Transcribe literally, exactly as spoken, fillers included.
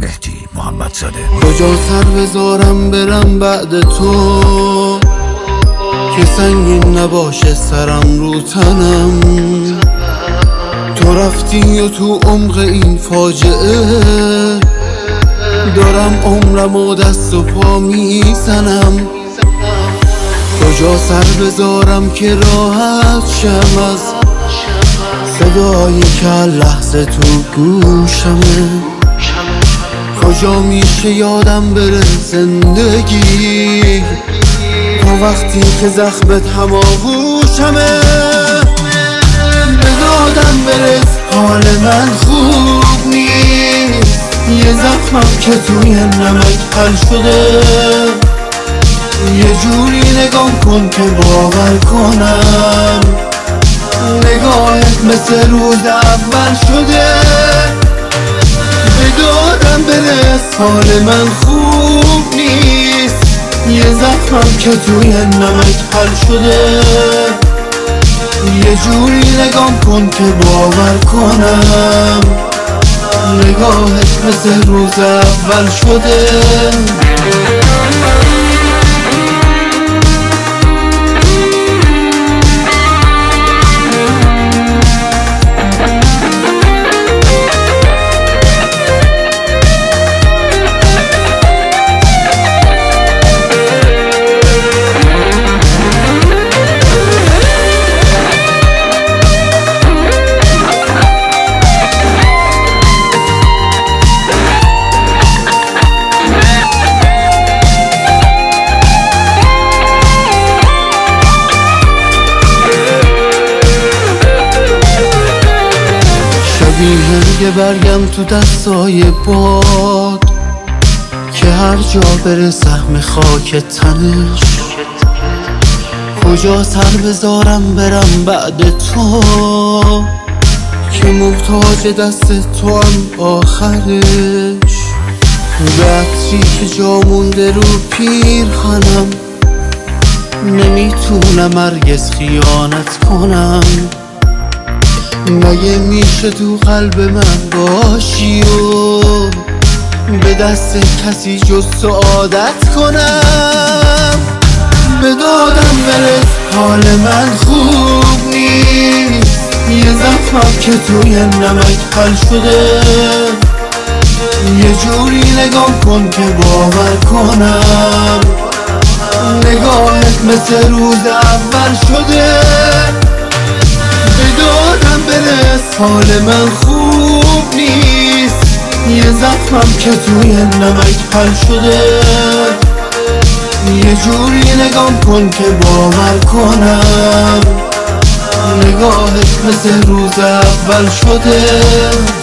مهدی محمدزاده. کجا سر بذارم برم بعد تو که سنگین نباشه سرم رو تنم. تو رفتی و تو عمق این فاجعه دارم عمرم و دست و پا میزنم. کجا سر بذارم که راحت شم از صدایی که لحظه تو گوشمه. کجا میشه یادم بره زندگی تا وقتی که زخمت هماغوشمه. به دادم برس حال من خوب نیست، یه زخمم که توی نمک حل شده. یه جوری نگام کن که باور کنم نگاهت مثل روز اول شده. به دادم برس حال من خوب نیست، یه زخمم که توی نمک حل شده. یه جوری نگام کن که باور کنم نگاهت مثل روز اول شده. شبیه برگم تو دستای باد که هر جا بره سهم خاک تنش. کجا سر بذارم برم بعد تو که محتاج دست تو هم آخرش. به عطری که جا مونده رو پیرهنم نمیتونم هرگز خیانت کنم. مگه میشه تو قلب من باشی و به دست کسی جز تو عادت کنم. به دادم برس حال من خوب نیست، یه زخمم که توی نمک حل شده. یه جوری نگام کن که باور کنم نگاهت مثل روز اول شده. به دادم برس حال من خوب نیست، یه زخمم که توی نمک حل شده. یه جوری نگام کن که باور کنم نگاهت مثل روز اول شده.